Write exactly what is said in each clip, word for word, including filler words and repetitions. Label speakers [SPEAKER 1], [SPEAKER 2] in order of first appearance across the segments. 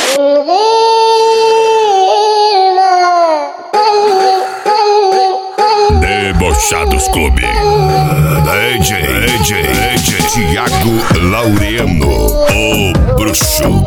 [SPEAKER 1] Debochados Clube. D J, D J, D J Thiago Laureano, o bruxo.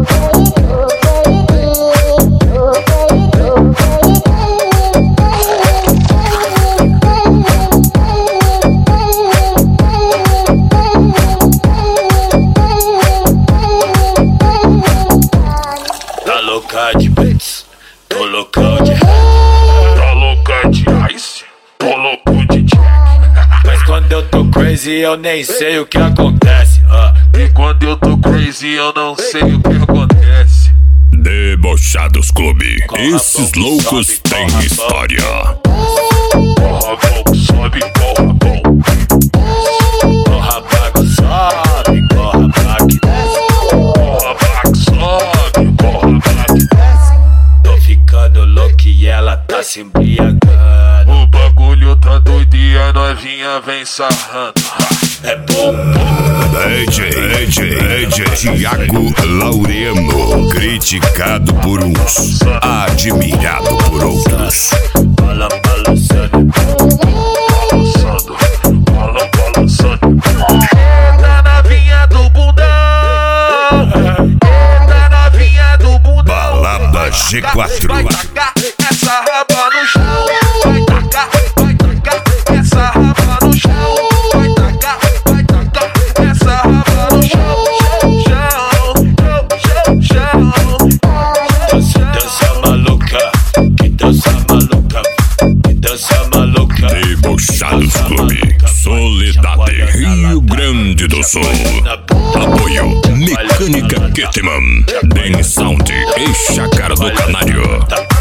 [SPEAKER 2] Tá louca de beats, tô loucão de rap.
[SPEAKER 3] Tá louca de ice, tô louco de jack.
[SPEAKER 2] Mas quando eu tô crazy eu nem sei o que acontece. uh.
[SPEAKER 3] E quando eu tô crazy eu não sei o que acontece.
[SPEAKER 1] Debochados Clube. Esses loucos têm história.
[SPEAKER 3] Porra bom, sobe, porra bom.
[SPEAKER 2] Corra bago, sobe, corra bago, desce.
[SPEAKER 3] Porra back, sobe, porra back, desce.
[SPEAKER 2] Tô ficando louco e ela tá se embriagando.
[SPEAKER 3] O bagulho tá doido e a novinha vem sarrando.
[SPEAKER 2] É bom, bom.
[SPEAKER 1] D J, D J, D J Thiago Laureano. Criticado por uns, admirado por outros.
[SPEAKER 2] Bala balançando,
[SPEAKER 3] Balançando, bala balançando. Eita novinha do bundão, eita novinha do bundão.
[SPEAKER 1] Balada G quatro.
[SPEAKER 3] Vai tacar essa raba no chão. Vai tacar, vai tacar essa raba no chão. Vai tacar, vai tacar essa raba no chão. Chão, chão, chão, chão.
[SPEAKER 2] dança maluca, que dança maluca, que dança maluca.
[SPEAKER 1] Debochados Clube. Soledade, Rio Grande do Sul. Apoio Mecânica Ketman, Den Sound e Chácara do Canário.